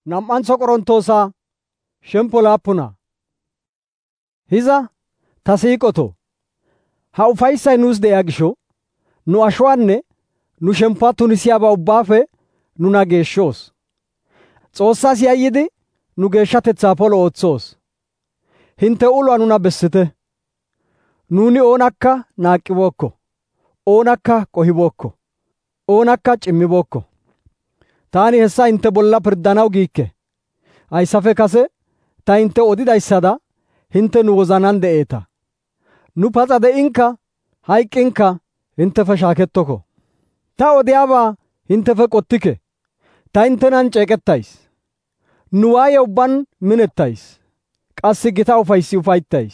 Nam''antho Qorontoosa shemppo 7. Hiza ta siiqoto, ha ufayssay nuus de'iyaa gisho, nu ashuwaanne nu shemppuwaa tunisiyaabaa ubbaafe nuna geeshshoos. Xoossaas yayyidi nu geeshshatetsaa polo ootsoos. Hintte uluwaa nuna bessite. Nuuni oonakka naaqqibookko, oonakka qohibookko, oonakka cimmibookko. Taani hessa hintte bolla pirddanaw giikke. Hayssafe kase ta hintte odidayssada hintte nu wozanan de'eeta. Nu paxa de'inkka hayqqinka hinttefe shaakettoko. Ta odiyaabaa hinttefe qottike. Ta hinttenan ceeqettays. Nu waaye ubban minettays. Qassi gita ufayssi ufayttays.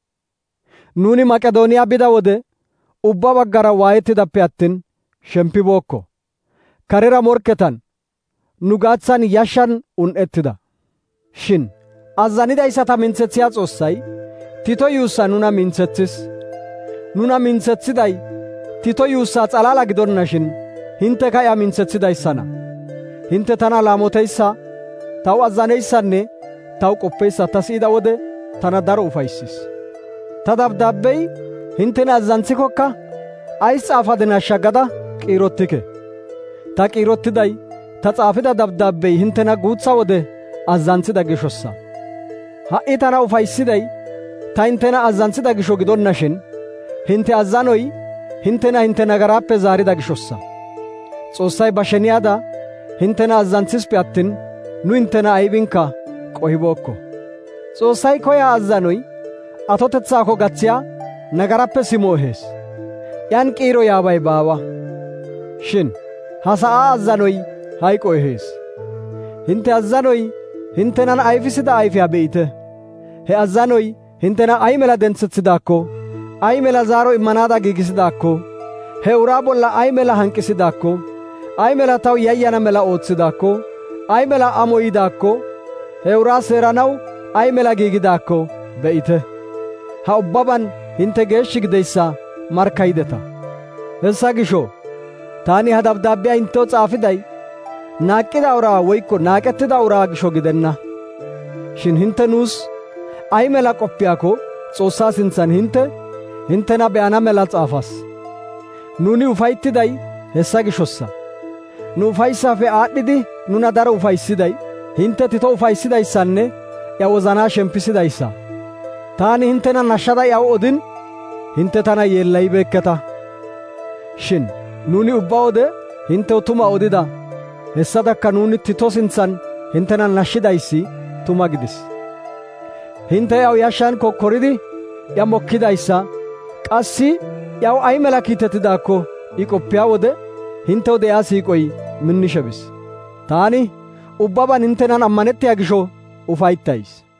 Nuuni Maqedooniyaa bida wode ubba baggara waayettidappe attin shemppibookko. Karera morkketan nu gaatsan yashshan un''ettida. Shin azzanidayssata mintsetsiyaa Xoossay Tito yuussaa nuna mintsethis. Nuna mintsethiday Tito yuussaa xalaala gidonnashin hintteka iya mintsethidayssana. Hintte tana laamoteyssa, taw azzaneyssanne taw qoppeyssa ta siyida wode tana daro ufaysis. Ta dabdaabbey hinttena azzanthikokka ays xaafadinashsha gada qiirottike. Ta qiirottiday ta xaafida dabdaabbey hinttena guutsa wode azzanthida gishossa. Ha"i tana ufayssiday ta hinttena azzanthida gisho gidonnashin hintte azzanoy hinttena hintte nagaraappe zaarida gishossa. Xoossay ba sheniyaada hinttena azzanthisippe attin nu hinttena aybinkka qohibookko. Xoossay koyaa azzanoy atotetsaako gatsiyaa nagarappe simo ehees. Yan qiiroyaabay baawa. Shin ha sa'aa azzanoy hayqo ehees. Hintte azzanoy hinttenan ayfisida ayfiyaa be'ite. He azzanoy hinttena ay mela dentsethidaakko, ay mela zaaro immanaada giigisidaakko, he uraa bolla ay mela hanqisidaakko, ay mela taw yayyana mela oothidaakko, ay mela amoyidaakko, he uraa seeranaw ay mela giigidaakko be'ite. Ha ubbaban hintte geeshshi gideyssa markkaydeta. Hessa gisho taani ha dabdaabbiyaa hinttew xaafiday naaqqida uraa woykko naaqettida uraa gisho gidenna. Shin hintte nuus ay mela qoppiyaakko Xoossaa sintsan hinttena be'ana mela xaafas. Nuuni ufayttiday hessa gishossa. Nu ufayssaafe aadhdhidi nuna daro ufayssiday hintte Tito ufayssidayssanne iya wozanaa shemppisidayssa. Taani hinttena nashshada iyaw odin hintte tana yeellayibeekketa. Shin nuuni ubba wode hinttew tuma odida. Hessadakka nuuni Tito sintsan hinttena nashshidayssi tuma gidis. Hintte iyaw yashshan kokkoridi iya mokkidayssa, qassi iyaw ay mela kiitettidaakko I qoppiyaa wode hinttew de'iyaa siiqoy minnishe bis. Taani ubbaban hinttenan ammanettiyaa gisho ufayttays.